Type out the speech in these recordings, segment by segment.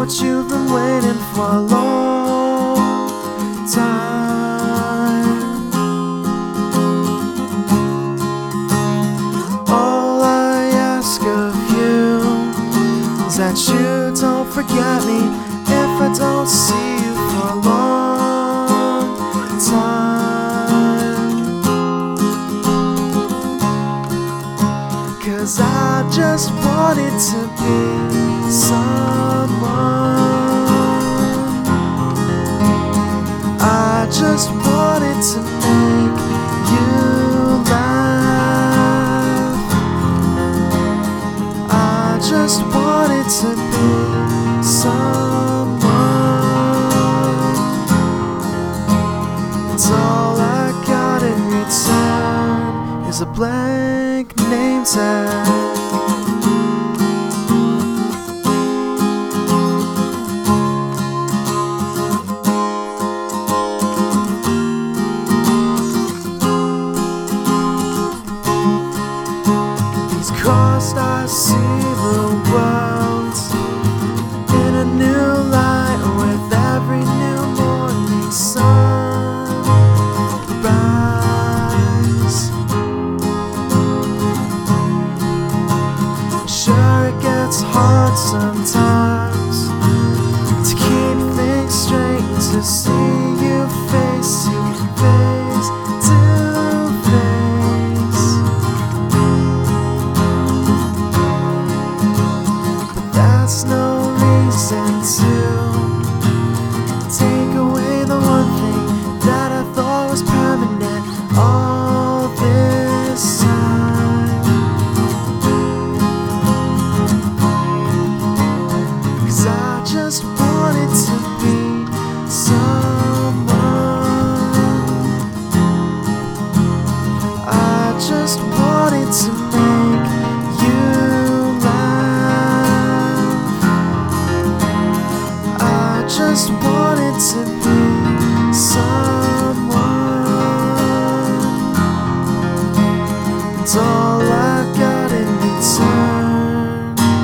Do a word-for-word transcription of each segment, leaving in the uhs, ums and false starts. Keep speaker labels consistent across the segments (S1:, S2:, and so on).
S1: what you've been waiting for a long time. All I ask of you is that you don't forget me if I don't see you for a long time. 'Cause I just wanted to be someone. I just wanted to make you laugh. I just wanted to be someone. It's all I got in return is a blank name tag. Crossed, I see the world in a new light with every new morning sunrise. Sure, it gets hard sometimes to keep things straight, to see you face you face to face. That's no reason to take away the one thing that I thought was permanent all this time. 'Cause I just wanted to be someone. I just wanted to make you just wanted to be someone. It's all I got in return.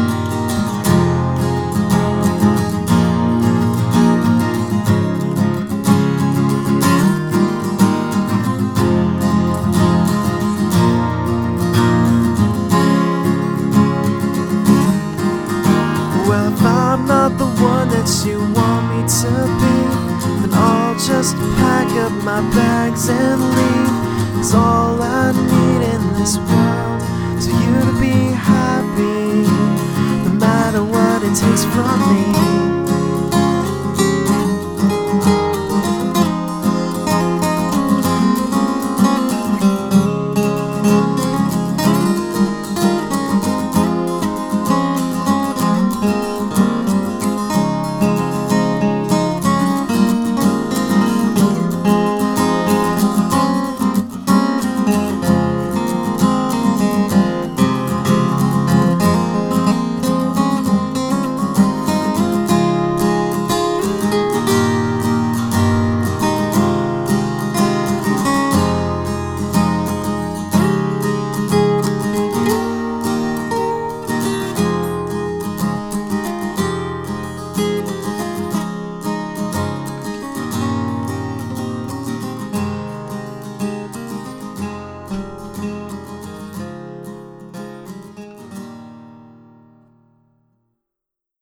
S1: Well, if I'm not the one that you want to be, then I'll just pack up my bags and leave. 'Cause all I need in this world is for you to be happy, no matter what it takes from me.